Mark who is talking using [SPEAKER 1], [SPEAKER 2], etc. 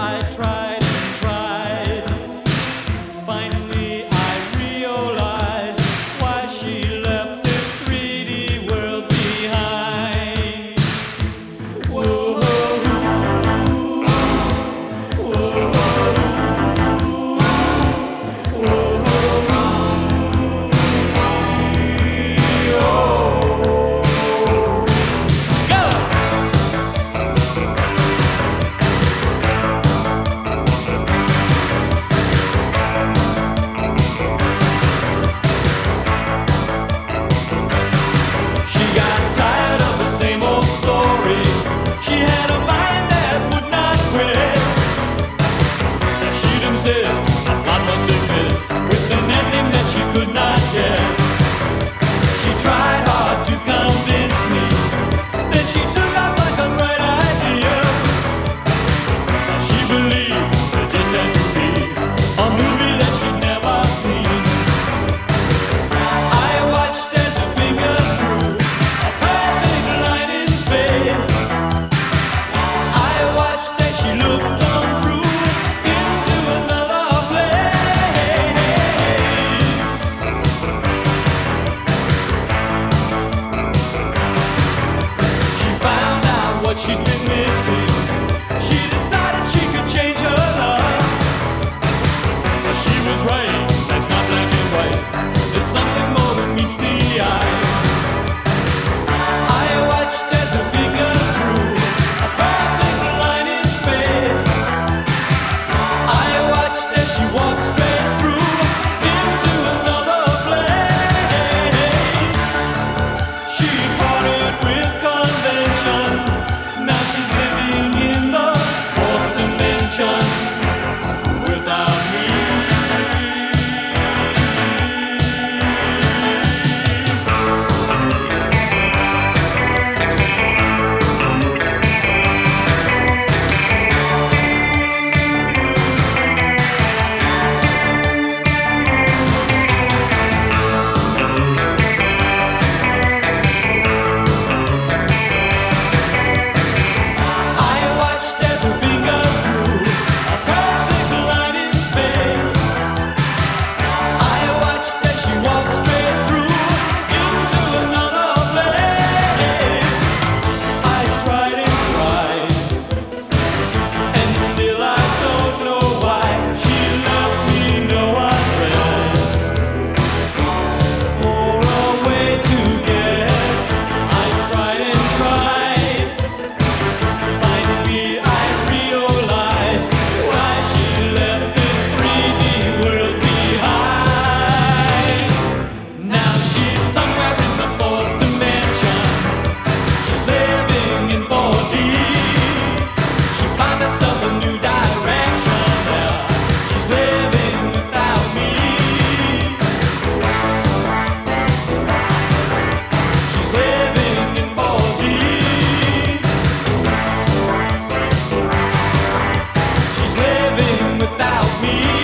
[SPEAKER 1] I tried and tried. Finally, I realized why she left this 3D world behind. Whoa, whoa, she had a mind that would not quit. She'd insist a plot must exist with an ending that she could not guess. She tried hard to convince me, then she took off like a bright idea. She believed there just had to be a movie that she'd never seen. I watched as her fingers drew a perfect line in space. She looked on through into another place. She found out what she'd been missing. She decided she could change her life. She was right, that's not black and white. There's something more than meets the eye. I watched as her fingers drew a perfect line in space. I watched as she walked straight through into another place. She parted with convention. Now she's living in the fourth dimension without me. Without me.